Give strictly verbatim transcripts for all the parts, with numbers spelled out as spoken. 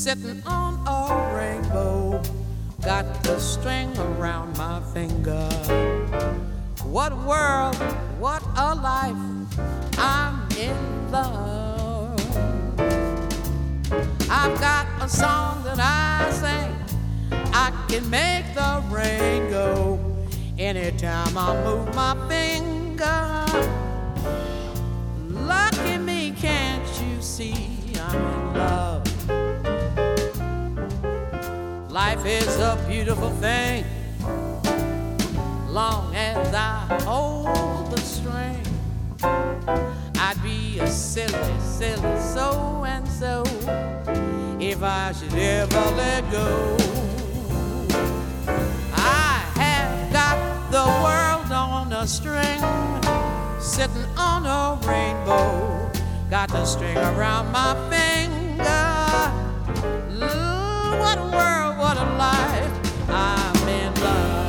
sitting on a rainbow, got the string around my finger. What a world, what a life, I'm in love. I've got a song that I sing, I can make the rain go anytime I move my finger. Lucky me, can't you see I'm in love? Life is a beautiful thing, long as I hold the string. I'd be a silly, silly so-and-so if I should ever let go. I have got the world on a string, sitting on a rainbow, got the string around my finger. Ooh, what a world, what a life, I'm in love.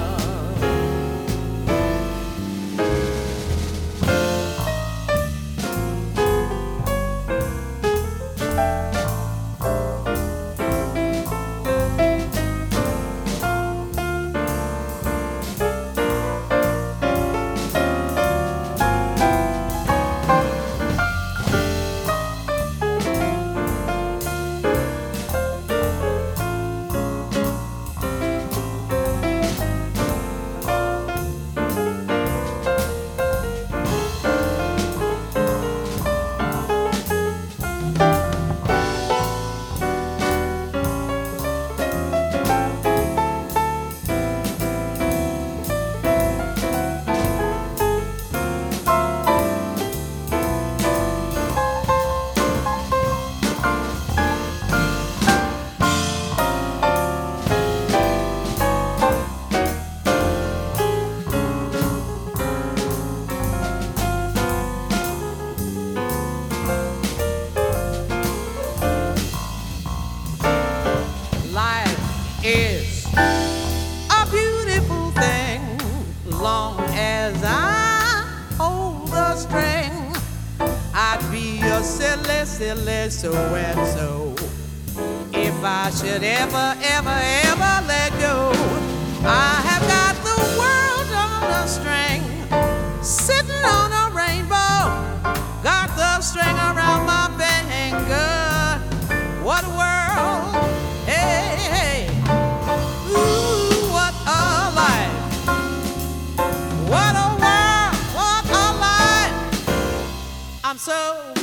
Is a beautiful thing, long as I hold the string. I'd be a silly, silly so-and-so if I should ever, ever, ever let go. I have got the world on a string, sitting on a rainbow, got the string around my finger. What a world, hey, hey. Ooh, what a life, what a world, what a life, I'm so